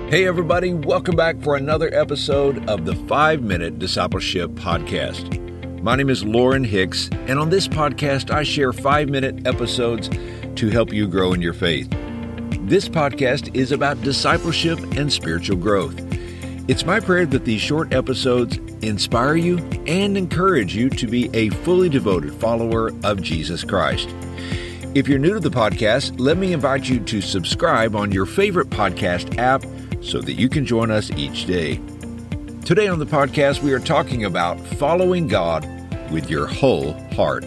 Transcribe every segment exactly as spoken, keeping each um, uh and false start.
Hey everybody, welcome back for another episode of the five minute Discipleship Podcast. My name is Lauren Hicks, and on this podcast I share five minute episodes to help you grow in your faith. This podcast is about discipleship and spiritual growth. It's my prayer that these short episodes inspire you and encourage you to be a fully devoted follower of Jesus Christ. If you're new to the podcast, let me invite you to subscribe on your favorite podcast app so that you can join us each day. Today on the podcast, we are talking about following God with your whole heart.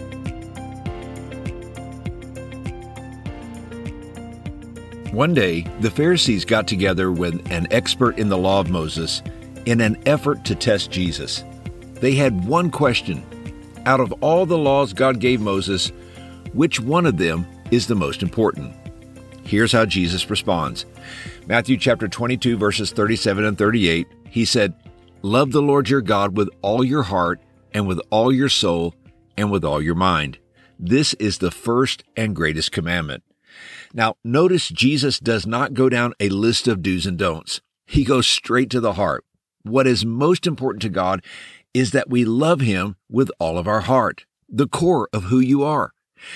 One day, the Pharisees got together with an expert in the law of Moses in an effort to test Jesus. They had one question. Out of all the laws God gave Moses, which one of them is the most important? Here's how Jesus responds. Matthew chapter twenty-two, verses thirty-seven and thirty-eight, he said, "Love the Lord your God with all your heart and with all your soul and with all your mind. This is the first and greatest commandment." Now, notice Jesus does not go down a list of do's and don'ts. He goes straight to the heart. What is most important to God is that we love Him with all of our heart, the core of who you are.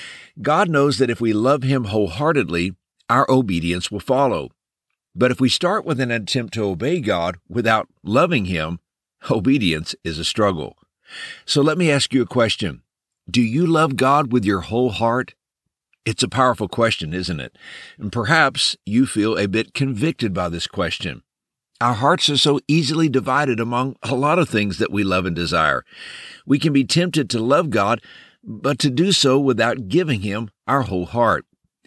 God knows that if we love Him wholeheartedly, our obedience will follow. But if we start with an attempt to obey God without loving Him, obedience is a struggle. So let me ask you a question. Do you love God with your whole heart? It's a powerful question, isn't it? And perhaps you feel a bit convicted by this question. Our hearts are so easily divided among a lot of things that we love and desire. We can be tempted to love God, but to do so without giving Him our whole heart.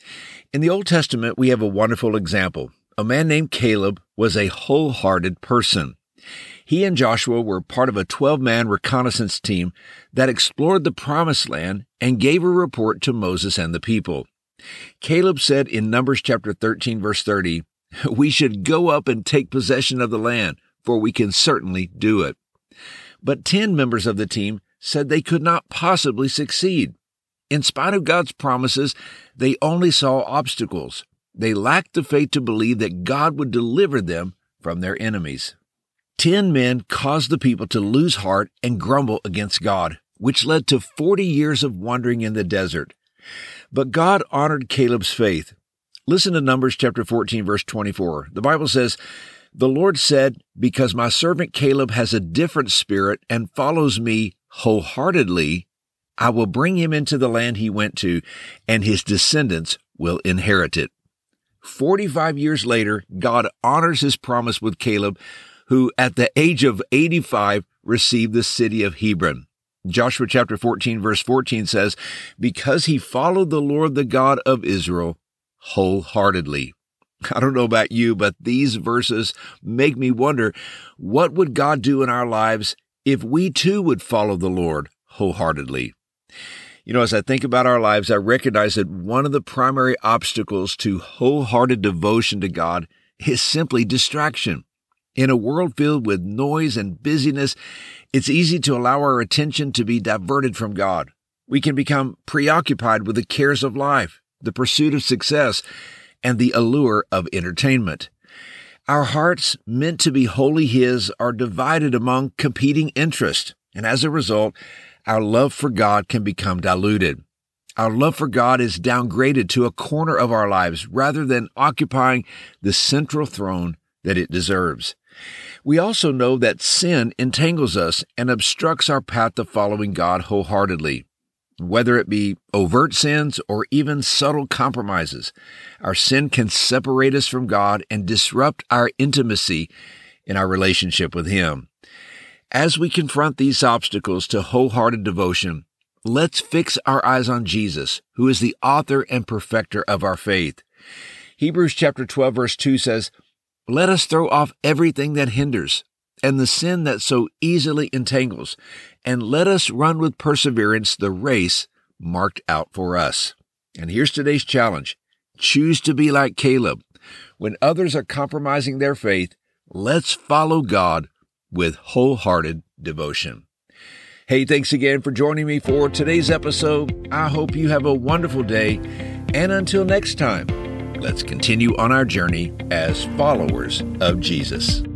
In the Old Testament, we have a wonderful example. A man named Caleb was a wholehearted person. He and Joshua were part of a twelve-man reconnaissance team that explored the Promised Land and gave a report to Moses and the people. Caleb said in Numbers chapter thirteen, verse thirty, "We should go up and take possession of the land, for we can certainly do it." But ten members of the team said they could not possibly succeed. In spite of God's promises, they only saw obstacles. They lacked the faith to believe that God would deliver them from their enemies. Ten men caused the people to lose heart and grumble against God, which led to forty years of wandering in the desert. But God honored Caleb's faith. Listen to Numbers chapter fourteen, verse twenty-four. The Bible says, "The Lord said, because my servant Caleb has a different spirit and follows me wholeheartedly, I will bring him into the land he went to, and his descendants will inherit it." Forty-five years later, God honors His promise with Caleb, who at the age of eighty-five received the city of Hebron. Joshua chapter fourteen, verse fourteen says, "Because he followed the Lord, the God of Israel, wholeheartedly." I don't know about you, but these verses make me wonder, what would God do in our lives if we too would follow the Lord wholeheartedly? You know, as I think about our lives, I recognize that one of the primary obstacles to wholehearted devotion to God is simply distraction. In a world filled with noise and busyness, it's easy to allow our attention to be diverted from God. We can become preoccupied with the cares of life, the pursuit of success, and the allure of entertainment. Our hearts, meant to be wholly His, are divided among competing interests, and as a result, our love for God can become diluted. Our love for God is downgraded to a corner of our lives rather than occupying the central throne that it deserves. We also know that sin entangles us and obstructs our path to following God wholeheartedly. Whether it be overt sins or even subtle compromises, our sin can separate us from God and disrupt our intimacy in our relationship with Him. As we confront these obstacles to wholehearted devotion, let's fix our eyes on Jesus, who is the author and perfecter of our faith. Hebrews chapter twelve, verse two says, "Let us throw off everything that hinders and the sin that so easily entangles, and let us run with perseverance the race marked out for us." And here's today's challenge. Choose to be like Caleb. When others are compromising their faith, let's follow God with wholehearted devotion. Hey, thanks again for joining me for today's episode. I hope you have a wonderful day. And until next time, Let's continue on our journey as followers of Jesus.